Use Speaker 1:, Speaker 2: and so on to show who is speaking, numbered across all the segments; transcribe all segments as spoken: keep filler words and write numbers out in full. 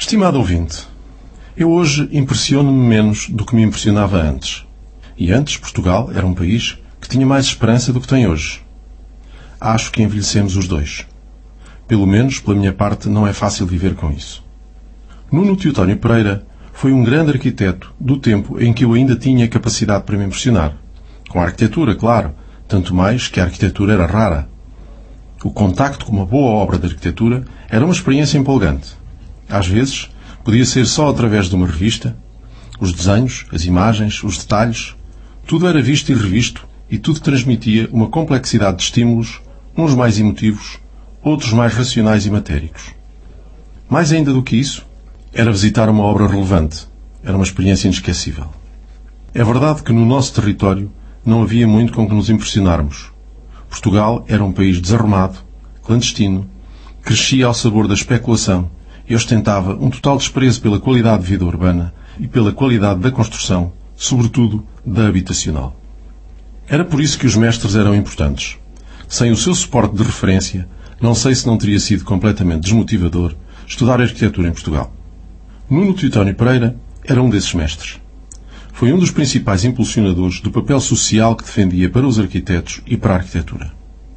Speaker 1: Estimado ouvinte, eu hoje impressiono-me menos do que me impressionava antes. E antes, Portugal era um país que tinha mais esperança do que tem hoje. Acho que envelhecemos os dois. Pelo menos, pela minha parte, não é fácil viver com isso. Nuno Teotónio Pereira foi um grande arquiteto do tempo em que eu ainda tinha capacidade para me impressionar. Com a arquitetura, claro, tanto mais que a arquitetura era rara. O contacto com uma boa obra de arquitetura era uma experiência empolgante. Às vezes, podia ser só através de uma revista. Os desenhos, as imagens, os detalhes, tudo era visto e revisto e tudo transmitia uma complexidade de estímulos, uns mais emotivos, outros mais racionais e matéricos. Mais ainda do que isso, era visitar uma obra relevante. Era uma experiência inesquecível. É verdade que no nosso território não havia muito com que nos impressionarmos. Portugal era um país desarrumado, clandestino, crescia ao sabor da especulação e ostentava um total desprezo pela qualidade de vida urbana e pela qualidade da construção, sobretudo da habitacional. Era por isso que os mestres eram importantes. Sem o seu suporte de referência, não sei se não teria sido completamente desmotivador estudar arquitetura em Portugal. Nuno Teotónio Pereira era um desses mestres. Foi um dos principais impulsionadores do papel social que defendia para os arquitetos e para a arquitetura.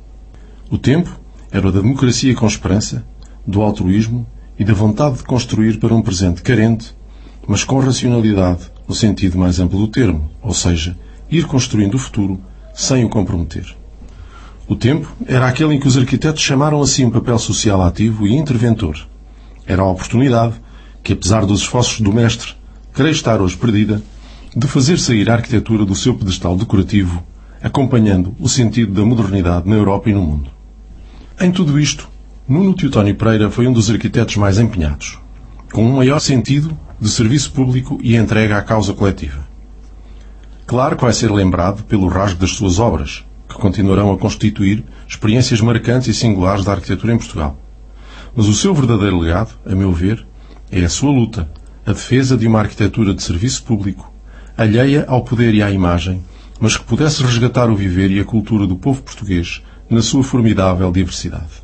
Speaker 1: O tempo era o da democracia com esperança, do altruísmo e da vontade de construir para um presente carente, mas com racionalidade no sentido mais amplo do termo, ou seja, ir construindo o futuro sem o comprometer. O tempo era aquele em que os arquitetos chamaram a si um papel social ativo e interventor. Era a oportunidade que, apesar dos esforços do mestre, creio estar hoje perdida, de fazer sair a arquitetura do seu pedestal decorativo, acompanhando o sentido da modernidade na Europa e no mundo. Em tudo isto, Nuno Teotónio Pereira foi um dos arquitetos mais empenhados, com um maior sentido de serviço público e entrega à causa coletiva. Claro que vai ser lembrado pelo rasgo das suas obras, que continuarão a constituir experiências marcantes e singulares da arquitetura em Portugal. Mas o seu verdadeiro legado, a meu ver, é a sua luta, a defesa de uma arquitetura de serviço público, alheia ao poder e à imagem, mas que pudesse resgatar o viver e a cultura do povo português na sua formidável diversidade.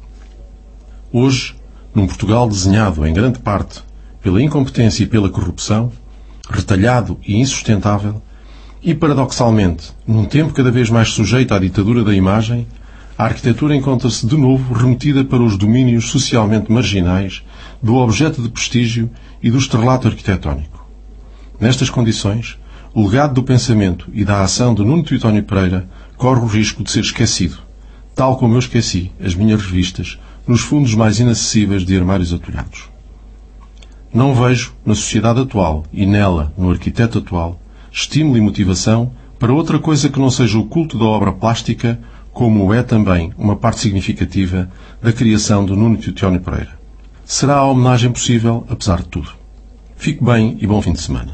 Speaker 1: Hoje, num Portugal desenhado, em grande parte, pela incompetência e pela corrupção, retalhado e insustentável, e, paradoxalmente, num tempo cada vez mais sujeito à ditadura da imagem, a arquitetura encontra-se de novo remetida para os domínios socialmente marginais do objeto de prestígio e do estrelato arquitetónico. Nestas condições, o legado do pensamento e da ação de Nuno Teotónio Pereira corre o risco de ser esquecido, tal como eu esqueci as minhas revistas nos fundos mais inacessíveis de armários atulhados. Não vejo, na sociedade atual e nela, no arquiteto atual, estímulo e motivação para outra coisa que não seja o culto da obra plástica, como é também uma parte significativa da criação do Nuno Teotónio Pereira. Será a homenagem possível, apesar de tudo. Fique bem e bom fim de semana.